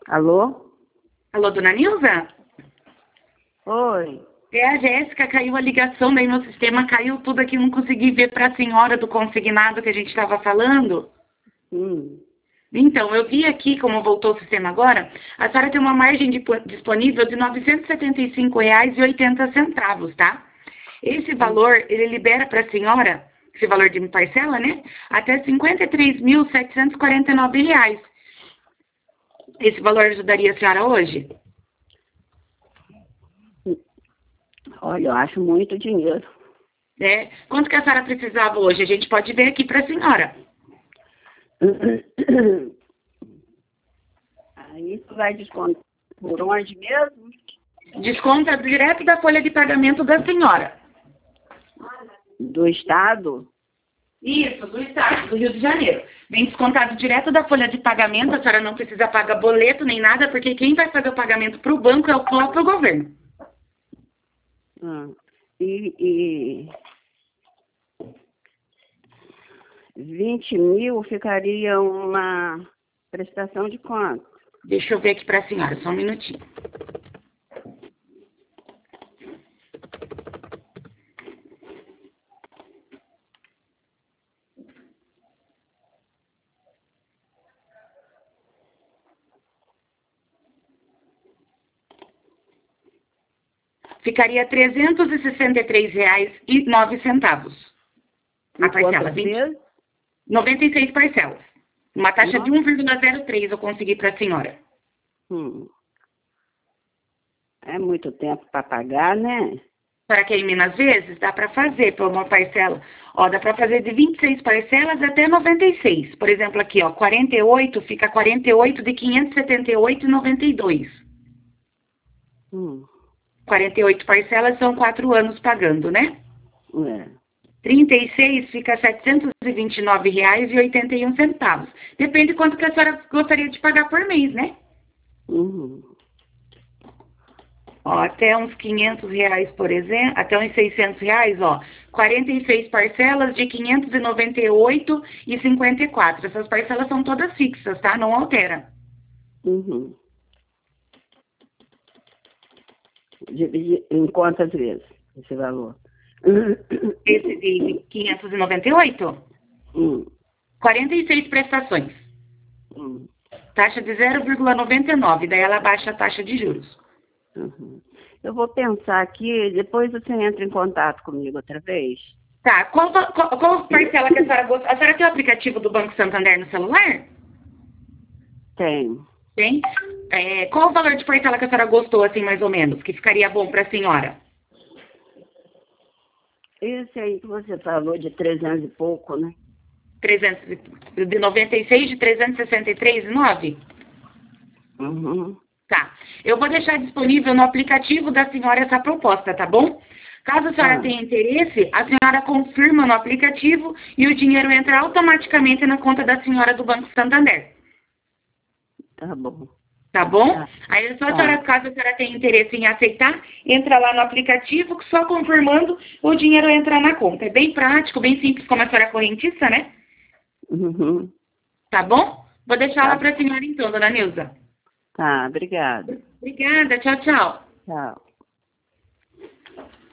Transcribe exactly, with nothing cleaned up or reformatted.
Alô? Alô, dona Nilza? Oi. É a Jéssica, caiu a ligação, daí meu sistema caiu tudo aqui, não consegui ver para a senhora do consignado que a gente estava falando. Hum. Então, eu vi aqui, como voltou o sistema agora, a senhora tem uma margem de, disponível de novecentos e setenta e cinco reais e oitenta centavos, tá? Esse valor, ele libera para a senhora, esse valor de parcela, né? Até cinquenta e três mil setecentos e quarenta e nove reais. Esse valor ajudaria a senhora hoje? Olha, eu acho muito dinheiro. É. Quanto que a senhora precisava hoje? A gente pode ver aqui para a senhora. Aí tu vai descontar por onde mesmo? Desconta direto da folha de pagamento da senhora. Do estado? Isso, do estado, do Rio de Janeiro. Vem descontado direto da folha de pagamento, a senhora não precisa pagar boleto nem nada, porque quem vai fazer o pagamento para o banco é o próprio governo. Ah, e, e vinte mil ficaria uma prestação de quanto? Deixa eu ver aqui para a senhora, só um minutinho. Ficaria trezentos e sessenta e três reais e nove centavos. A parcela, vinte, noventa e seis parcelas. Uma taxa Nossa. de um vírgula zero três eu consegui para a senhora. Hum. É muito tempo para pagar, né? Para quem Minas vezes, dá para fazer por uma parcela. Ó, dá para fazer de vinte e seis parcelas até noventa e seis. Por exemplo, aqui, ó, quarenta e oito, fica quarenta e oito de quinhentos e setenta e oito reais e noventa e dois centavos. Hum. quarenta e oito parcelas são quatro anos pagando, né? É. trinta e seis fica setecentos e vinte e nove reais e oitenta e um centavos. Depende quanto que a senhora gostaria de pagar por mês, né? Uhum. Ó, até uns quinhentos reais, por exemplo, até uns seiscentos reais, ó, quarenta e seis parcelas de quinhentos e noventa e oito reais e cinquenta e quatro centavos. Essas parcelas são todas fixas, tá? Não altera. Uhum. Dividir em quantas vezes esse valor? Esse de quinhentos e noventa e oito? Hum. quarenta e seis prestações. Hum. Taxa de zero vírgula noventa e nove, daí ela baixa a taxa de juros. Uhum. Eu vou pensar aqui, depois você entra em contato comigo outra vez. Tá, qual, qual, qual parcela que a senhora gosta? A senhora tem o aplicativo do Banco Santander no celular? Tenho. Tem? É, qual o valor de parcela que a senhora gostou, assim, mais ou menos, que ficaria bom para a senhora? Esse aí que você falou de trezentos e pouco, né? trezentos, de noventa e seis de trezentos e sessenta e três reais e nove centavos? Uhum. Tá. Eu vou deixar disponível no aplicativo da senhora essa proposta, tá bom? Caso a senhora Ah. tenha interesse, a senhora confirma no aplicativo e o dinheiro entra automaticamente na conta da senhora do Banco Santander. Tá bom. Tá bom? Tá. Aí é só a Tá. senhora, caso a senhora tenha interesse em aceitar, entra lá no aplicativo, que só confirmando o dinheiro entra na conta. É bem prático, bem simples, como a senhora é correntista, né? Uhum. Tá bom? Vou deixar Tá. lá para a senhora então, dona Nilza. Tá, obrigada. Obrigada, tchau, tchau. Tchau.